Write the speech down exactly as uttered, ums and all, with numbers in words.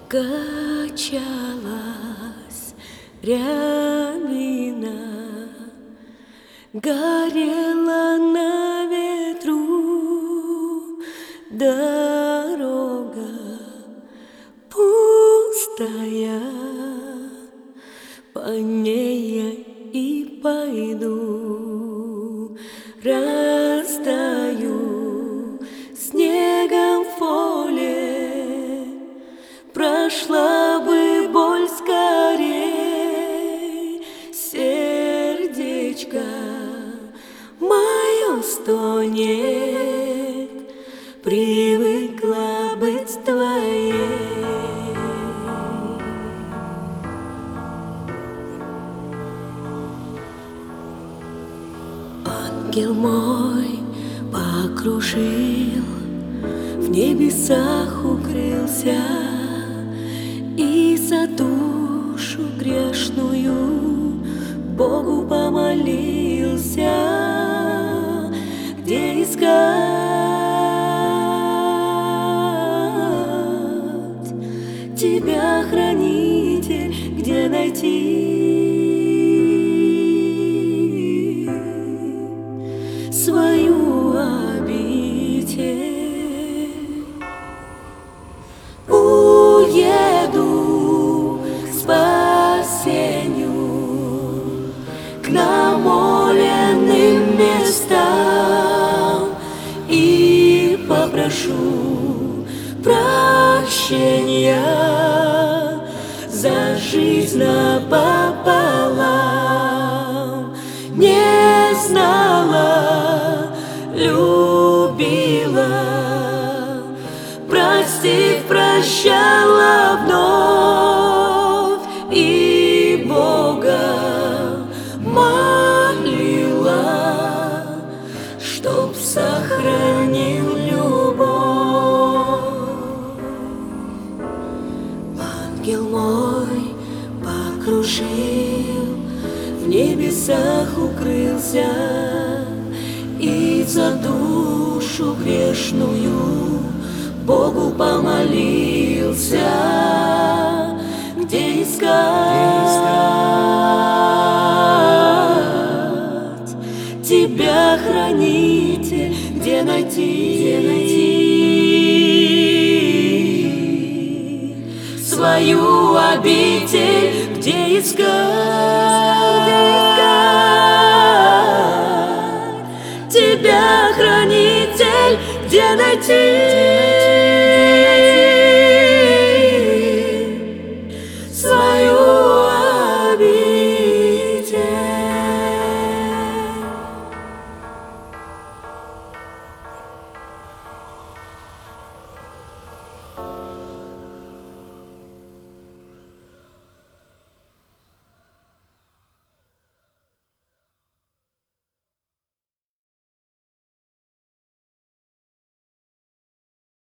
Качалась рябина, горела на ветру дорога пустая, по ней я и пойду. Растаю снегом в поле, прошла бы боль скорей. Сердечко мое стонет, привыкла быть твоей. Ангел мой покружил, в небесах укрылся, и за душу грешную Богу помолился. Где искать тебя, хранитель, где найти свою обитель? Уеду к спасению, к намоленным местам, и попрошу прощения за жизнь напополам. Не знала, любила, простив, прощала вновь, и Бога молила, чтоб сохранил любовь. Ангел мой покружил, в небесах укрылся, и за душу грешную Богу помолился. Где искать тебя, хранитель, где найти, где найти свою обитель? Где искать, где искать тебя, хранитель, где найти